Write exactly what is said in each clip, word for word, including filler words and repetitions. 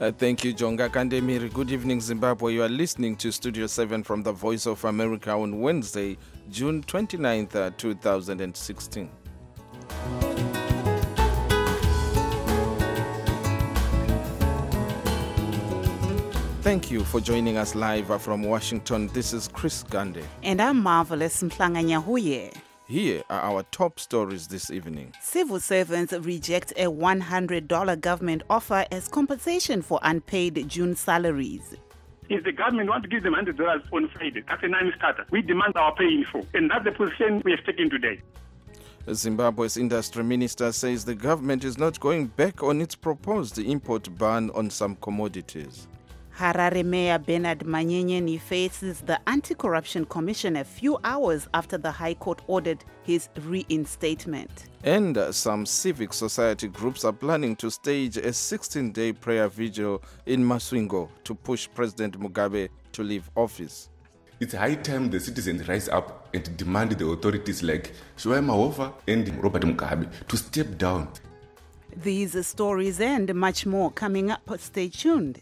Uh, thank you, Jonga Kandemiri. Good evening, Zimbabwe. You are listening to Studio seven from the Voice of America on Wednesday, June twenty-ninth, uh, two thousand sixteen. Thank you for joining us live uh, from Washington. This is Chris Gande. And I'm Marvelous Mhlanga-Nyahuye. Here are our top stories this evening. Civil servants reject a one hundred dollars government offer as compensation for unpaid June salaries. If the government wants to give them one hundred dollars on Friday, that's a non-starter. We demand our pay in full. And that's the position we have taken today. Zimbabwe's industry minister says the government is not going back on its proposed import ban on some commodities. Harare Mayor Bernard Manyenyeni faces the Anti-Corruption Commission a few hours after the High Court ordered his reinstatement. And uh, some civic society groups are planning to stage a sixteen-day prayer vigil in Masvingo to push President Mugabe to leave office. It's high time the citizens rise up and demand the authorities like Shoai Mahova and Robert Mugabe to step down. These stories and much more coming up. Stay tuned.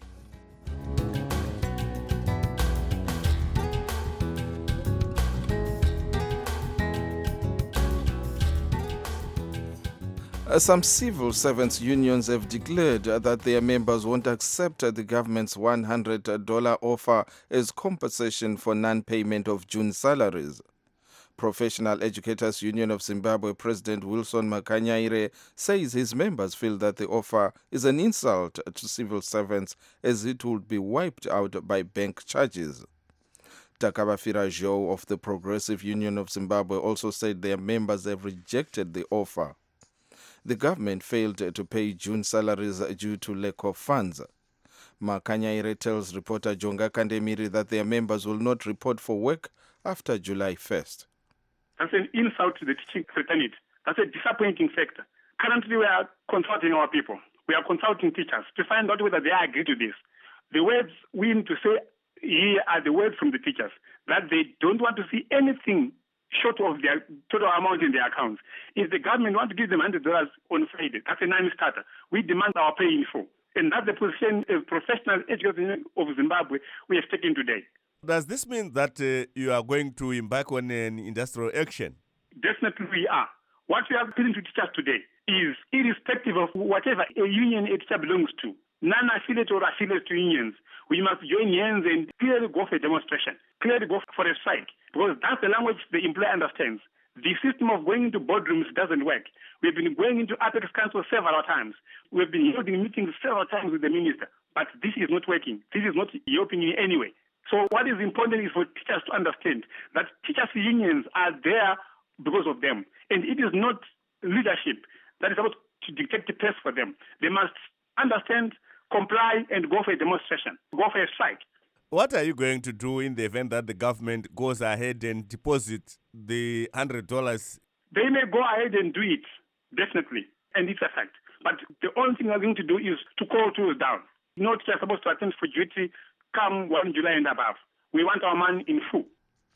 Uh, Some civil servants unions have declared uh, that their members won't accept uh, the government's one hundred dollars offer as compensation for non-payment of June salaries. Professional Educators Union of Zimbabwe President Wilson Makanyaire says his members feel that the offer is an insult to civil servants as it would be wiped out by bank charges. Takabafira Jo of the Progressive Union of Zimbabwe also said their members have rejected the offer. The government failed to pay June salaries due to lack of funds. Makanyaire tells reporter Jonga Kandemiri that their members will not report for work after July first. That's an insult to the teaching fraternity. That's a disappointing factor. Currently, we are consulting our people. We are consulting teachers to find out whether they agree to this. The words we need to say here are the words from the teachers, that they don't want to see anything short of their total amount in their accounts. If the government wants to give them one hundred dollars on Friday, that's a non-starter. We demand our pay in full. And that's the position as Professional Educators of Zimbabwe we have taken today. Does this mean that uh, you are going to embark on an industrial action? Definitely we are. What we are appealing to teachers today is irrespective of whatever a union a teacher belongs to, non-affiliate or affiliate to unions, we must join hands and clearly go for a demonstration, clearly go for a strike, because that's the language the employer understands. The system of going into boardrooms doesn't work. We've been going into Apex Council several times. We've been holding meetings several times with the minister, but this is not working. This is not helping in any way. So what is important is for teachers to understand that teachers' unions are there because of them. And it is not leadership that is about to dictate the pace for them. They must understand, comply, and go for a demonstration, go for a strike. What are you going to do in the event that the government goes ahead and deposits the one hundred dollars? They may go ahead and do it, definitely, and it's a fact. But the only thing we're going to do is to call tools down. No teacher supposed to attend for duty come first July and above. We want our money in full.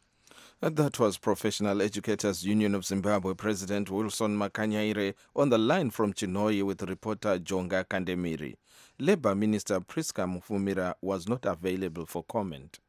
And that was Professional Educators Union of Zimbabwe President Wilson Makanyaire on the line from Chinhoyi with reporter Jonga Kandemiri. Labour Minister Priska Mufumira was not available for comment.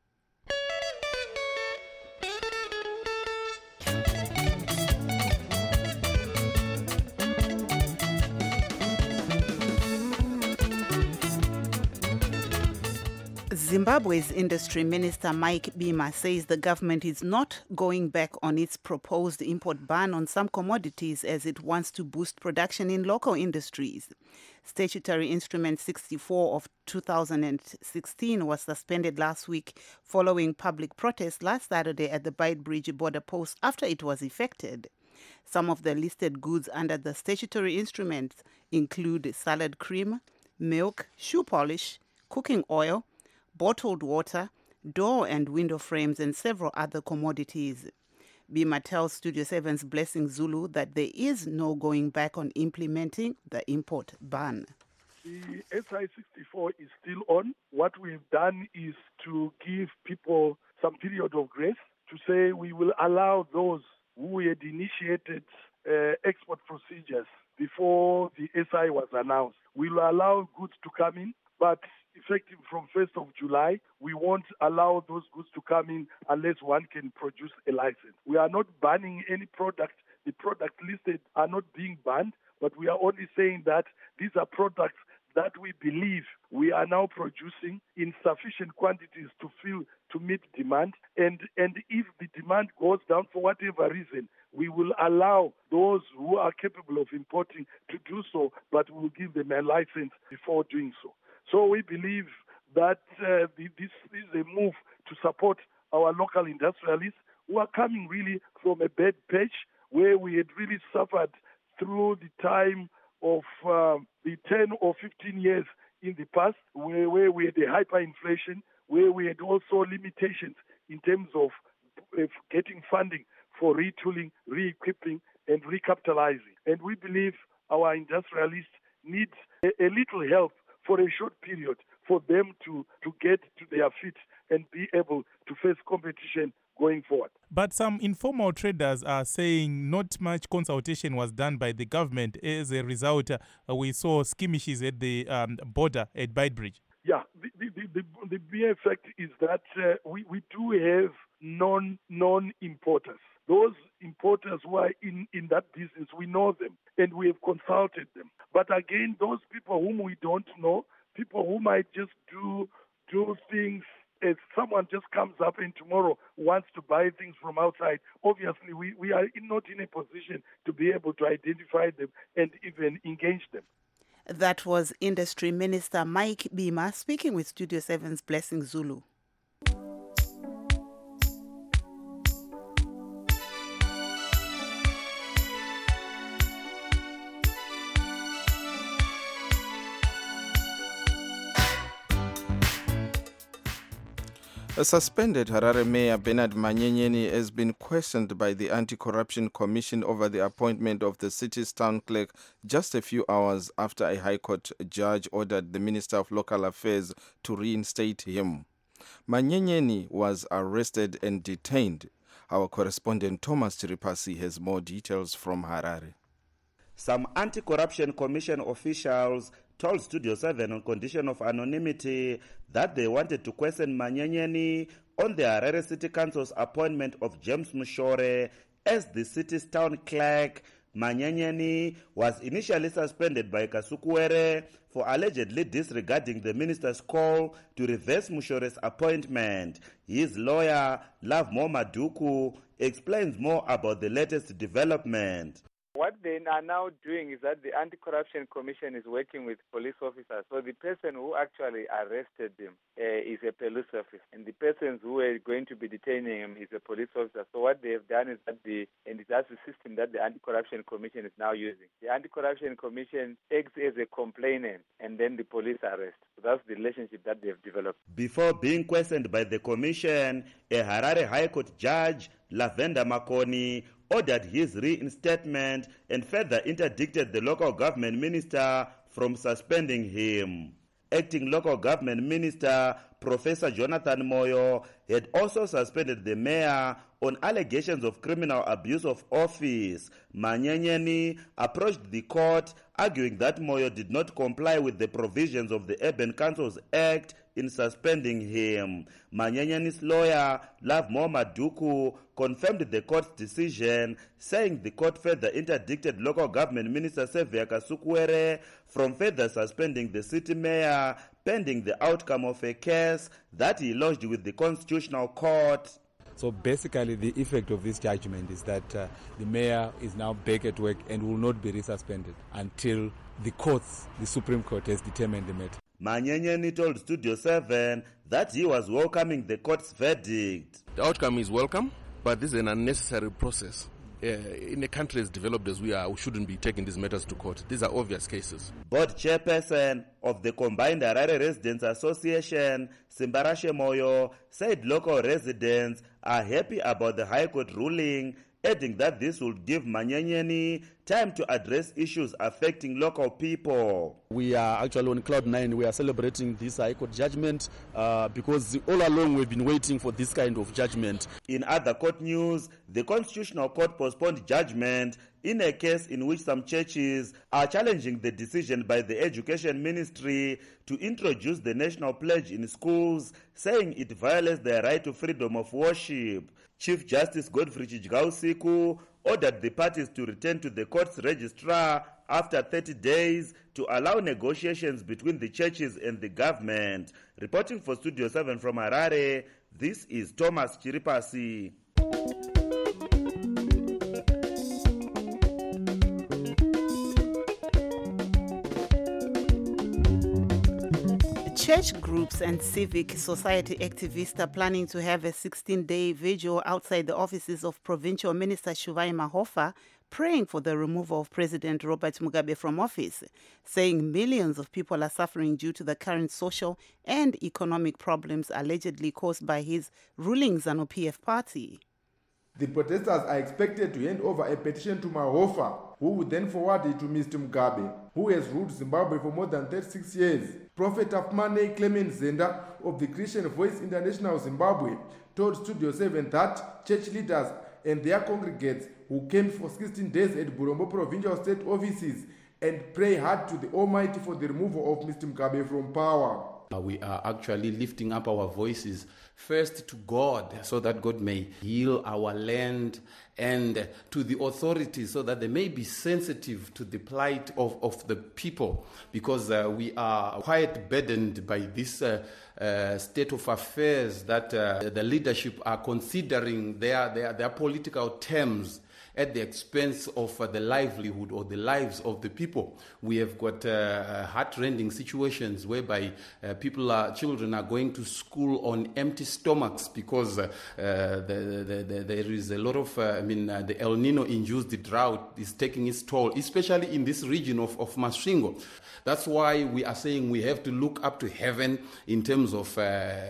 Zimbabwe's Industry Minister Mike Bima says the government is not going back on its proposed import ban on some commodities as it wants to boost production in local industries. Statutory Instrument sixty-four of two thousand sixteen was suspended last week following public protest last Saturday at the Beitbridge border post after it was effected. Some of the listed goods under the statutory instruments include salad cream, milk, shoe polish, cooking oil, bottled water, door and window frames, and several other commodities. Bima tells Studio seven's Blessing Zulu that there is no going back on implementing the import ban. The S I sixty-four is still on. What we've done is to give people some period of grace to say we will allow those who had initiated uh, export procedures before the S I was announced. We will allow goods to come in but effective from first of July, we won't allow those goods to come in unless one can produce a license. We are not banning any product. The products listed are not being banned, but we are only saying that these are products that we believe we are now producing in sufficient quantities to fill, to meet demand. And, and if the demand goes down for whatever reason, we will allow those who are capable of importing to do so, but we will give them a license before doing so. So we believe that uh, this is a move to support our local industrialists who are coming really from a bad patch where we had really suffered through the time of uh, the ten or fifteen years in the past, where, where we had a hyperinflation, where we had also limitations in terms of uh, getting funding for retooling, re-equipping, and recapitalizing. And we believe our industrialists need a, a little help for a short period for them to, to get to their feet and be able to face competition going forward. But some informal traders are saying not much consultation was done by the government. As a result, uh, we saw skirmishes at the um, border at Beitbridge. Yeah, the, the, the, the mere fact is that uh, we, we do have non, non-importers. Those importers who are in, in that business, we know them and we have consulted them. But again, those people whom we don't know, people who might just do do things as someone just comes up and tomorrow wants to buy things from outside, obviously we, we are not in a position to be able to identify them and even engage them. That was Industry Minister Mike Bima speaking with Studio seven's Blessing Zulu. A suspended Harare Mayor Bernard Manyenyeni has been questioned by the Anti-Corruption Commission over the appointment of the city's town clerk just a few hours after a High Court judge ordered the Minister of Local Affairs to reinstate him. Manyenyeni was arrested and detained. Our correspondent Thomas Chiripasi has more details from Harare. Some Anti-Corruption Commission officials told Studio seven on condition of anonymity that they wanted to question Manyenyeni on the Harare City Council's appointment of James Mushore as the city's town clerk. Manyenyeni was initially suspended by Kasukuwere for allegedly disregarding the minister's call to reverse Mushore's appointment. His lawyer, Love Momaduku, explains more about the latest development. What they are now doing is that the Anti-Corruption Commission is working with police officers. So the person who actually arrested him uh, is a police officer, and the persons who are going to be detaining him is a police officer. So what they have done is that the, and that's the system that the Anti-Corruption Commission is now using. The Anti-Corruption Commission acts as a complainant, and then the police arrest. So that's the relationship that they have developed. Before being questioned by the commission, a Harare High Court judge, Lavenda Makoni, ordered his reinstatement and further interdicted the local government minister from suspending him. Acting local government minister Professor Jonathan Moyo had also suspended the mayor on allegations of criminal abuse of office. Manyenyeni approached the court arguing that Moyo did not comply with the provisions of the Urban Councils Act in suspending him. Manyenyeni's lawyer, Love Momaduku, confirmed the court's decision, saying the court further interdicted local government minister Sevia Kasukuwere from further suspending the city mayor pending the outcome of a case that he lodged with the Constitutional Court. So basically the effect of this judgment is that uh, the mayor is now back at work and will not be resuspended until the courts, the Supreme Court, has determined the matter. Manyenyeni told Studio seven that he was welcoming the court's verdict. The outcome is welcome, but this is an unnecessary process. Uh, in a country as developed as we are, we shouldn't be taking these matters to court. These are obvious cases. Board chairperson of the Combined Harare Residents Association, Simbarashe Moyo, said local residents are happy about the High Court ruling adding that this would give Manyenyeni time to address issues affecting local people. We are actually on cloud nine. We are celebrating this High Court judgment uh, because all along we've been waiting for this kind of judgment. In other court news, the Constitutional Court postponed judgment in a case in which some churches are challenging the decision by the Education Ministry to introduce the national pledge in schools, saying it violates their right to freedom of worship. Chief Justice Godfrey Chijgausiku ordered the parties to return to the court's registrar after thirty days to allow negotiations between the churches and the government. Reporting for Studio seven from Harare, this is Thomas Chiripasi. Church groups and civic society activists are planning to have a sixteen-day vigil outside the offices of Provincial Minister Shuvai Mahofa, praying for the removal of President Robert Mugabe from office, saying millions of people are suffering due to the current social and economic problems allegedly caused by his ruling ZANU-P F party. The protesters are expected to hand over a petition to Mahofa, who would then forward it to Mister Mugabe, who has ruled Zimbabwe for more than thirty-six years. Prophet of Mane Clement Zenda of the Christian Voice International Zimbabwe told Studio seven that church leaders and their congregates who came for sixteen days at Burombo Provincial State offices and pray hard to the Almighty for the removal of Mister Mugabe from power. We are actually lifting up our voices first to God so that God may heal our land, and to the authorities so that they may be sensitive to the plight of, of the people, because uh, we are quite burdened by this uh, uh, state of affairs that uh, the leadership are considering their, their, their political terms at the expense of uh, the livelihood or the lives of the people. We have got uh, heart-rending situations whereby uh, people are, children are going to school on empty stomachs because uh, uh, the, the, the, there is a lot of, uh, I mean, uh, the El Nino-induced drought is taking its toll, especially in this region of, of Masvingo. That's why we are saying we have to look up to heaven in terms of uh,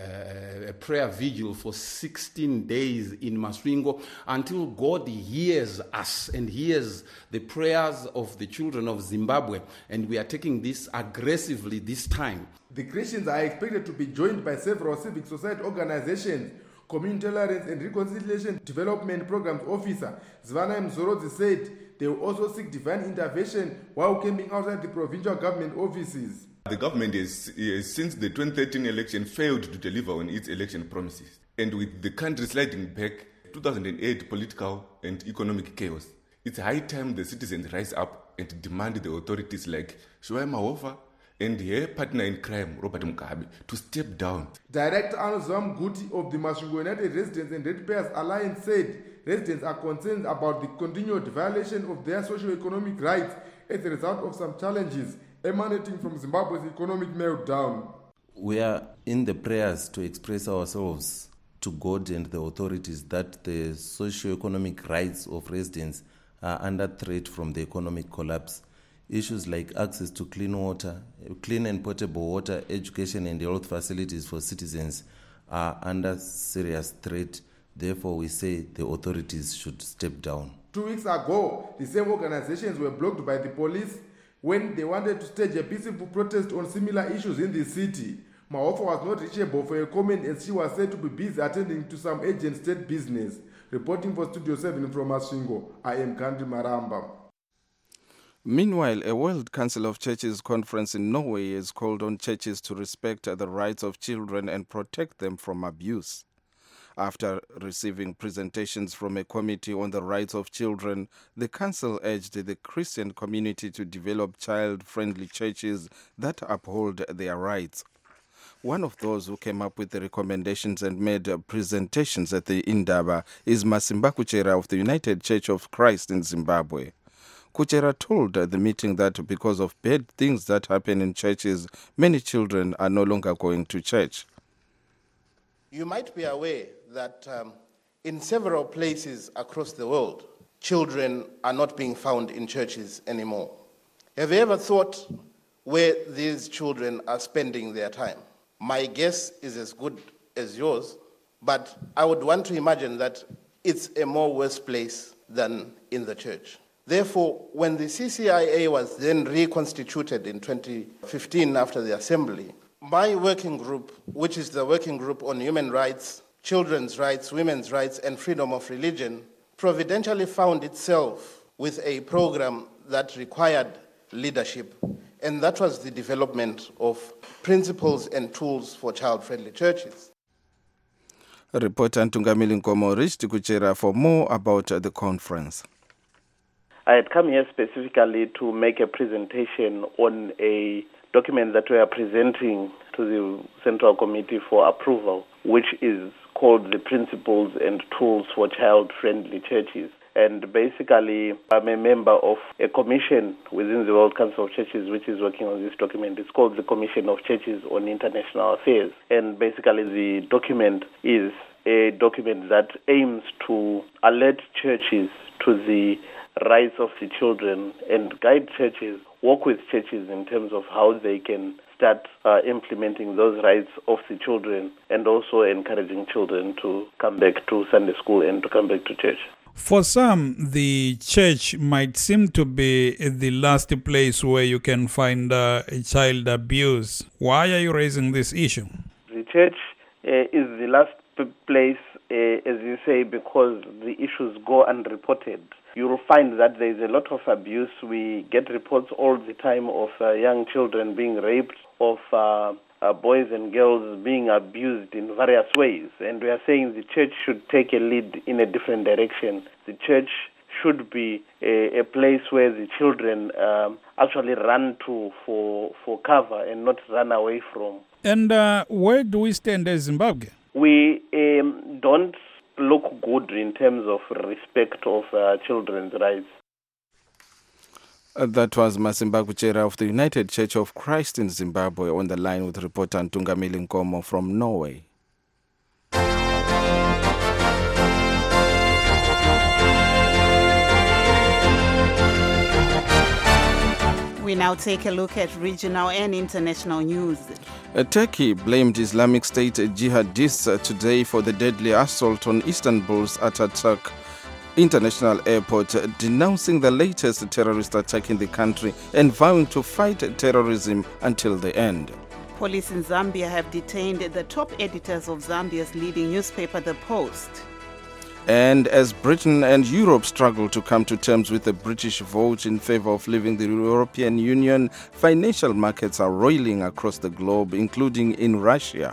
a prayer vigil for sixteen days in Masvingo until God hears us and hears the prayers of the children of Zimbabwe, and we are taking this aggressively this time. The Christians are expected to be joined by several civic society organizations. Community Tolerance and Reconciliation Development Programs Officer Zvana Mzorodzi said they will also seek divine intervention while camping outside the provincial government offices. The government has, has since the twenty thirteen election failed to deliver on its election promises, and with the country sliding back two thousand eight political and economic chaos, it's high time the citizens rise up and demand the authorities like Shuvai Mahofa and her partner in crime, Robert Mugabe, to step down. Director Anuzam Guti of the Masvingo United Residents and Ratepayers Alliance said residents are concerned about the continued violation of their socio-economic rights as a result of some challenges emanating from Zimbabwe's economic meltdown. We are in the prayers to express ourselves to God and the authorities that the socio-economic rights of residents are under threat from the economic collapse. Issues like access to clean water, clean and potable water, education and health facilities for citizens are under serious threat. Therefore, we say the authorities should step down. Two weeks ago, the same organizations were blocked by the police when they wanted to stage a peaceful protest on similar issues in the city. Mahofa was not reachable for a comment as she was said to be busy attending to some urgent state business. Reporting for Studio seven from Masvingo, I am Kandi Maramba. Meanwhile, a World Council of Churches conference in Norway has called on churches to respect the rights of children and protect them from abuse. After receiving presentations from a committee on the rights of children, the council urged the Christian community to develop child-friendly churches that uphold their rights. One of those who came up with the recommendations and made presentations at the Indaba is Masimba Kuchera of the United Church of Christ in Zimbabwe. Kuchera told the meeting that because of bad things that happen in churches, many children are no longer going to church. You might be aware that um, in several places across the world, children are not being found in churches anymore. Have you ever thought where these children are spending their time? My guess is as good as yours, but I would want to imagine that it's a more worse place than in the church. Therefore, when the C C I A was then reconstituted in twenty fifteen after the assembly, my working group, which is the working group on human rights, children's rights, women's rights, and freedom of religion, providentially found itself with a program that required leadership, and that was the development of principles and tools for child-friendly churches. Reporter Ntungamili Nkomo reached Kuchera for more about the conference. I had come here specifically to make a presentation on a document that we are presenting to the Central Committee for approval, which is called the Principles and Tools for Child-Friendly Churches. And basically, I'm a member of a commission within the World Council of Churches which is working on this document. It's called the Commission of Churches on International Affairs. And basically, the document is a document that aims to alert churches to the rights of the children and guide churches, work with churches in terms of how they can start uh, implementing those rights of the children, and also encouraging children to come back to Sunday school and to come back to church. For some, the church might seem to be the last place where you can find uh, child abuse. Why are you raising this issue? The church uh, is the last p- place, uh, as you say, because the issues go unreported. You will find that there is a lot of abuse. We get reports all the time of uh, young children being raped, of uh, uh, boys and girls being abused in various ways. And we are saying the church should take a lead in a different direction. The church should be a, a place where the children um, actually run to for, for cover and not run away from. And uh, where do we stand as Zimbabwe? We um, don't look good in terms of respect of uh, children's rights. Uh, that was Masimba Kuchera of the United Church of Christ in Zimbabwe on the line with reporter Ntungamili Nkomo from Norway. We now take a look at regional and international news. Uh, Turkey blamed Islamic State jihadists uh, today for the deadly assault on Istanbul's Ataturk International Airport, uh, denouncing the latest terrorist attack in the country and vowing to fight terrorism until the end. Police in Zambia have detained the top editors of Zambia's leading newspaper, The Post. And as Britain and Europe struggle to come to terms with the British vote in favor of leaving the European Union, financial markets are roiling across the globe, including in Russia.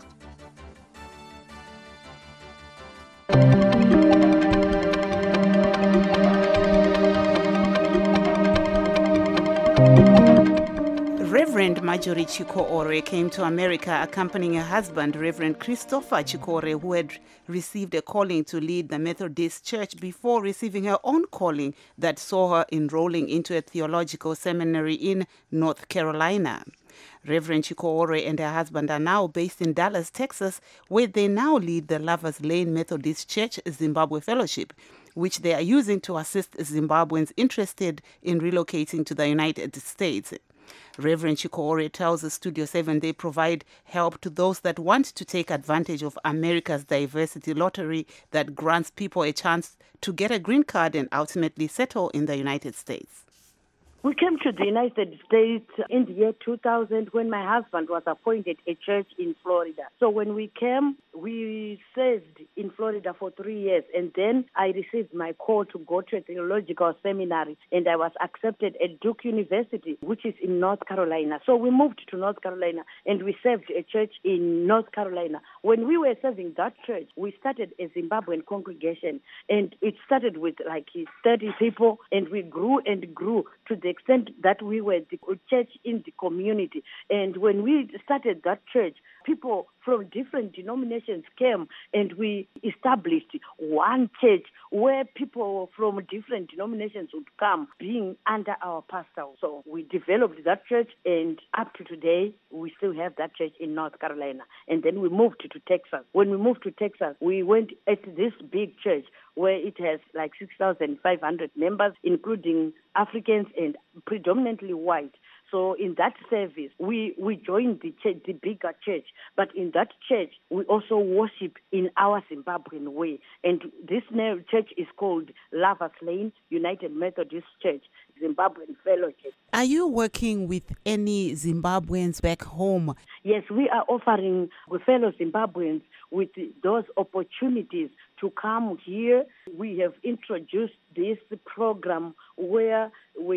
Reverend Marjorie Chikore came to America accompanying her husband, Reverend Christopher Chikore, who had received a calling to lead the Methodist Church before receiving her own calling that saw her enrolling into a theological seminary in North Carolina. Reverend Chikore and her husband are now based in Dallas, Texas, where they now lead the Lovers Lane Methodist Church Zimbabwe Fellowship, which they are using to assist Zimbabweans interested in relocating to the United States. Reverend Chikore tells Studio seven they provide help to those that want to take advantage of America's diversity lottery that grants people a chance to get a green card and ultimately settle in the United States. We came to the United States in the year two thousand when my husband was appointed a church in Florida. So when we came, we served in Florida for three years, and then I received my call to go to a theological seminary, and I was accepted at Duke University, which is in North Carolina. So we moved to North Carolina, and we served a church in North Carolina. When we were serving that church, we started a Zimbabwean congregation, and it started with like thirty people, and we grew and grew to the extent that we were the church in the community. And when we started that church, people from different denominations came, and we established one church where people from different denominations would come, being under our pastor. So we developed that church, and up to today, we still have that church in North Carolina. And then we moved to Texas. When we moved to Texas, we went at this big church where it has like six thousand five hundred members, including Africans and predominantly white. So in that service, we, we join the church, the bigger church. But in that church, we also worship in our Zimbabwean way. And this church is called Lovers Lane United Methodist Church, Zimbabwean Fellowship. Are you working with any Zimbabweans back home? Yes, we are offering fellow Zimbabweans with those opportunities to come here. We have introduced this program where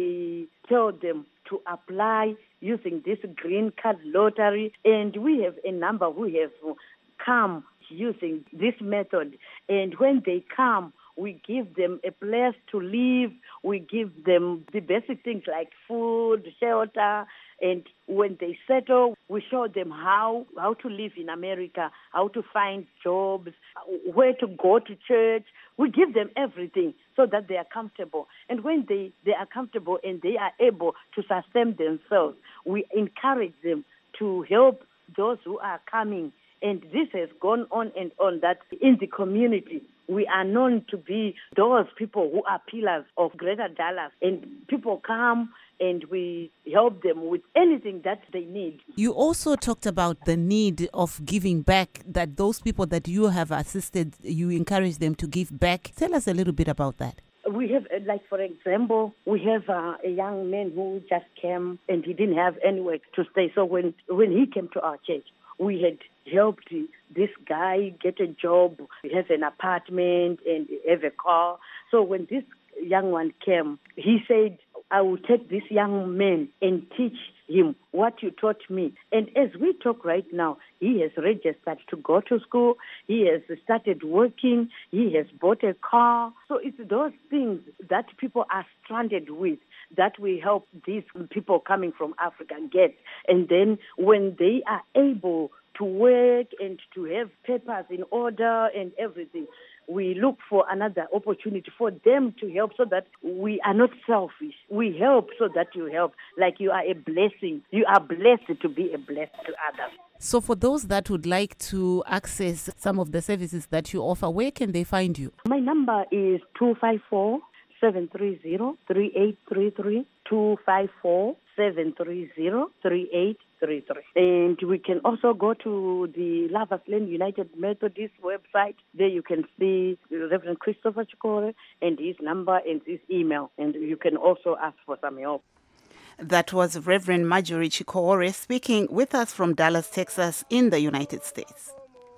we tell them to apply using this green card lottery, and we have a number who have come using this method. And when they come, we give them a place to live. We give them the basic things like food, shelter, and when they settle, we show them how, how to live in America, how to find jobs, where to go to church. We give them everything so that they are comfortable. And when they, they are comfortable and they are able to sustain themselves, we encourage them to help those who are coming. And this has gone on and on, that in the community, we are known to be those people who are pillars of Greater Dallas. And people come and we help them with anything that they need. You also talked about the need of giving back, that those people that you have assisted, you encourage them to give back. Tell us a little bit about that. We have, like, for example, we have uh, a young man who just came and he didn't have anywhere to stay. So when, when he came to our church, we had helped this guy get a job, he has an apartment and have a car. So when this young one came, he said, I will take this young man and teach him what you taught me. And as we talk right now, he has registered to go to school. He has started working. He has bought a car. So it's those things that people are stranded with that we help these people coming from Africa get. And then when they are able to work and to have papers in order and everything, we look for another opportunity for them to help, so that we are not selfish. We help so that you help. Like you are a blessing. You are blessed to be a blessing to others. So for those that would like to access some of the services that you offer, where can they find you? My number is two five four, seven three zero, three eight three three, two five four, seven three zero, three eight three three. And we can also go to the Lovers Lane United Methodist website. There you can see Reverend Christopher Chikore and his number and his email. And you can also ask for some help. That was Reverend Marjorie Chikore speaking with us from Dallas, Texas, in the United States.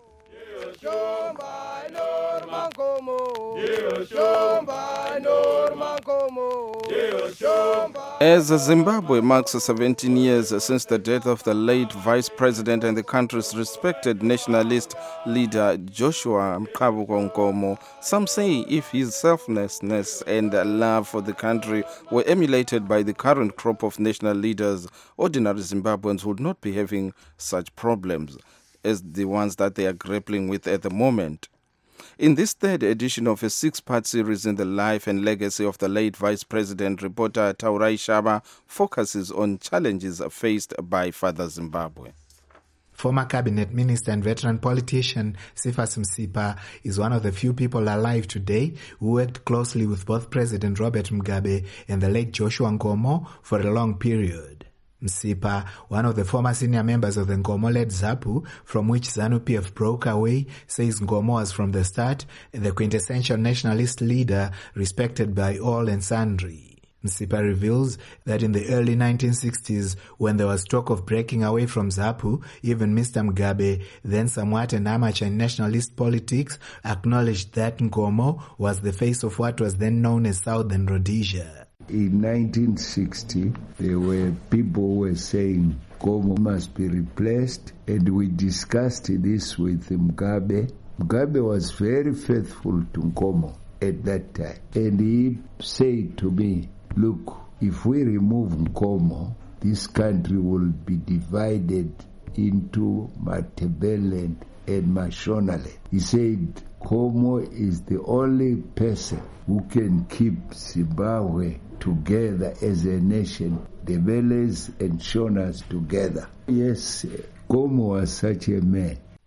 As Zimbabwe marks seventeen years since the death of the late Vice President and the country's respected nationalist leader Joshua Mkabuko Nkomo, some say if his selflessness and love for the country were emulated by the current crop of national leaders, ordinary Zimbabweans would not be having such problems as the ones that they are grappling with at the moment. In this third edition of a six-part series in the life and legacy of the late Vice President, reporter Taurai Shaba focuses on challenges faced by Father Zimbabwe. Former cabinet minister and veteran politician Cephas Msipa is one of the few people alive today who worked closely with both President Robert Mugabe and the late Joshua Nkomo for a long period. Msipa, one of the former senior members of the Nkomo-led ZAPU, from which ZANU-P F broke away, says Nkomo was from the start the quintessential nationalist leader respected by all and sundry. Msipa reveals that in the early nineteen sixties, when there was talk of breaking away from ZAPU, even Mister Mugabe, then somewhat an amateur in nationalist politics, acknowledged that Nkomo was the face of what was then known as Southern Rhodesia. In nineteen sixty, there were people who were saying Nkomo must be replaced, and we discussed this with Mugabe. Mugabe was very faithful to Nkomo at that time, and he said to me, look, if we remove Nkomo, this country will be divided into Matabeleland and Mashonaland. He said Nkomo is the only person who can keep Zimbabwe together as a nation, the Beles and Shonas together. Yes, Nkomo was such a man.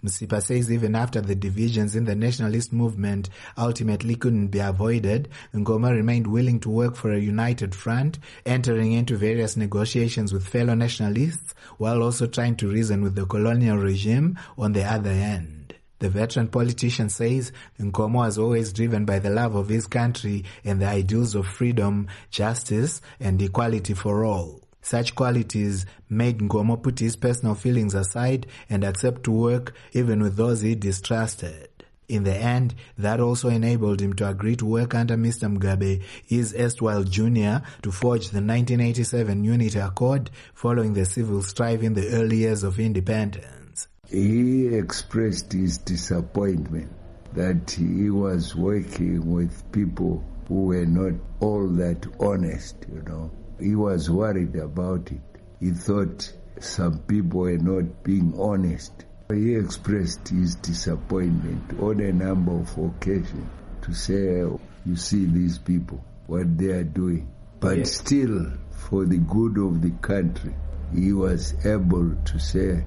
Msipa says even after the divisions in the nationalist movement ultimately couldn't be avoided, Ngoma remained willing to work for a united front, entering into various negotiations with fellow nationalists while also trying to reason with the colonial regime on the other end. The veteran politician says Nkomo was always driven by the love of his country and the ideals of freedom, justice, and equality for all. Such qualities made Nkomo put his personal feelings aside and accept to work even with those he distrusted. In the end, that also enabled him to agree to work under Mister Mugabe, his erstwhile junior, to forge the nineteen eighty-seven Unity Accord following the civil strife in the early years of independence. He expressed his disappointment that he was working with people who were not all that honest, you know. He was worried about it. He thought some people were not being honest. He expressed his disappointment on a number of occasions to say, you see these people, what they are doing. But yes, still, for the good of the country, he was able to say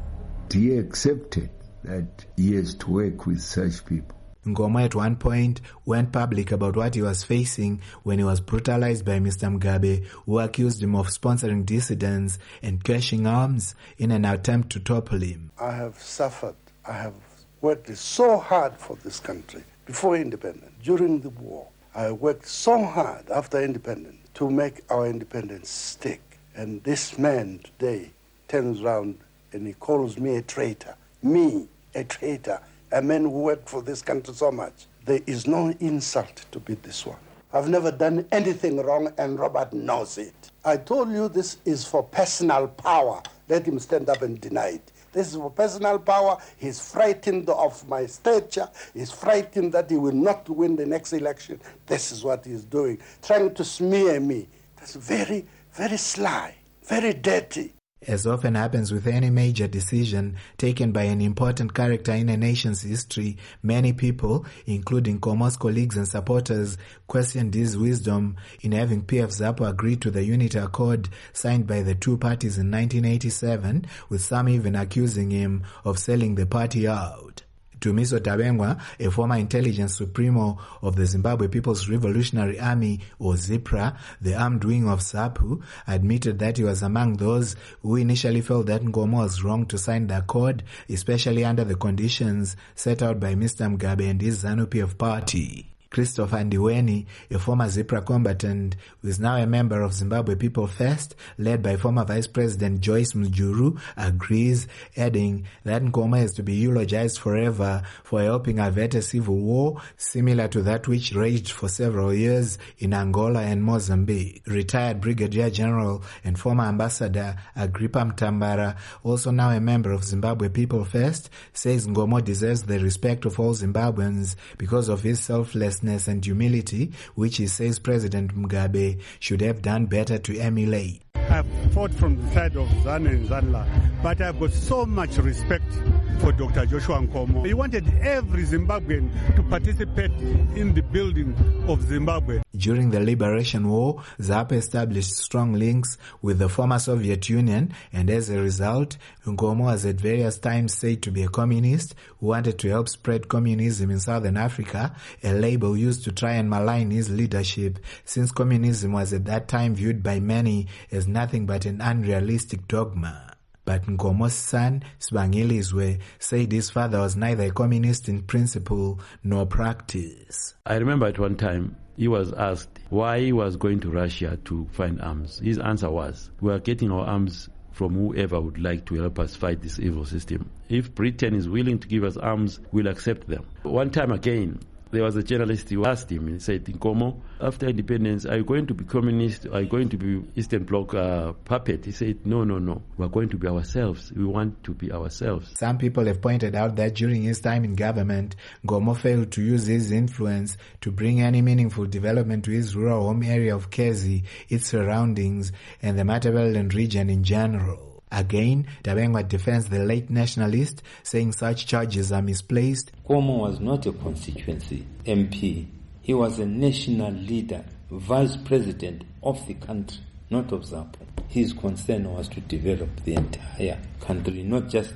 he accepted that he has to work with such people. Ngoma at one point went public about what he was facing when he was brutalized by Mister Mugabe, who accused him of sponsoring dissidents and cashing arms in an attempt to topple him. I have suffered. I have worked so hard for this country before independence, during the war. I worked so hard after independence to make our independence stick. And this man today turns around and he calls me a traitor. Me, a traitor. A man who worked for this country so much. There is no insult to beat this one. I've never done anything wrong, and Robert knows it. I told you this is for personal power. Let him stand up and deny it. This is for personal power. He's frightened of my stature. He's frightened that he will not win the next election. This is what he's doing, trying to smear me. That's very, very sly, very dirty. As often happens with any major decision taken by an important character in a nation's history, many people, including Nkomo's colleagues and supporters, questioned his wisdom in having P F ZAPU agree to the Unity Accord signed by the two parties in nineteen eighty-seven, with some even accusing him of selling the party out. Tumiso Tabengwa, a former intelligence supremo of the Zimbabwe People's Revolutionary Army, or ZIPRA, the armed wing of ZAPU, admitted that he was among those who initially felt that Nkomo was wrong to sign the accord, especially under the conditions set out by Mister Mugabe and his ZANU-P F party. Christopher Ndiweni, a former ZIPRA combatant who is now a member of Zimbabwe People First, led by former Vice President Joyce Mujuru, agrees, adding that Nkomo is to be eulogized forever for helping avert a civil war similar to that which raged for several years in Angola and Mozambique. Retired Brigadier General and former Ambassador Agrippa Mtambara, also now a member of Zimbabwe People First, says Nkomo deserves the respect of all Zimbabweans because of his selfless and humility, which he says President Mugabe should have done better to emulate. I've fought from the side of ZANU and ZANLA, but I've got so much respect for Doctor Joshua Nkomo. He wanted every Zimbabwean to participate in the building of Zimbabwe. During the Liberation War, ZAPU established strong links with the former Soviet Union, and as a result, Nkomo was at various times said to be a communist who wanted to help spread communism in Southern Africa, a label used to try and malign his leadership, since communism was at that time viewed by many as nothing but an unrealistic dogma. But Nkomo's son, Sibangilizwe, said his father was neither a communist in principle nor practice. I remember at one time he was asked why he was going to Russia to find arms. His answer was, we are getting our arms from whoever would like to help us fight this evil system. If Britain is willing to give us arms, we'll accept them. One time again, there was a journalist who asked him, he said, Nkomo, after independence, are you going to be communist? Are you going to be Eastern Bloc uh, puppet? He said, no, no, no. We're going to be ourselves. We want to be ourselves. Some people have pointed out that during his time in government, Nkomo failed to use his influence to bring any meaningful development to his rural home area of Kezi, its surroundings, and the Matabeleland region in general. Again, Tabengwa defends the late nationalist, saying such charges are misplaced. Nkomo was not a constituency M P. He was a national leader, vice president of the country, not of ZAPU. His concern was to develop the entire country, not just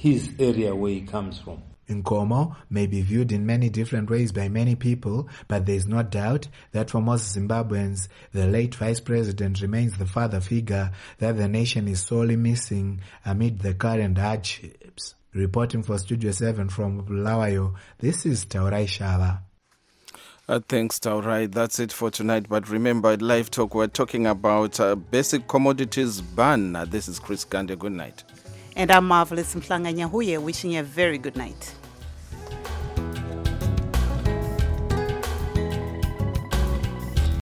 his area where he comes from. Nkomo may be viewed in many different ways by many people, but there is no doubt that for most Zimbabweans, the late vice president remains the father figure that the nation is sorely missing amid the current hardships. Reporting for Studio seven from Bulawayo, this is Taurai Shava. Uh, thanks, Taurai. That's it for tonight. But remember, at Live Talk, we're talking about uh, basic commodities ban. Uh, this is Chris Gande. Good night. And I'm Marvelous Mhlanga Nyahuye, wishing you a very good night.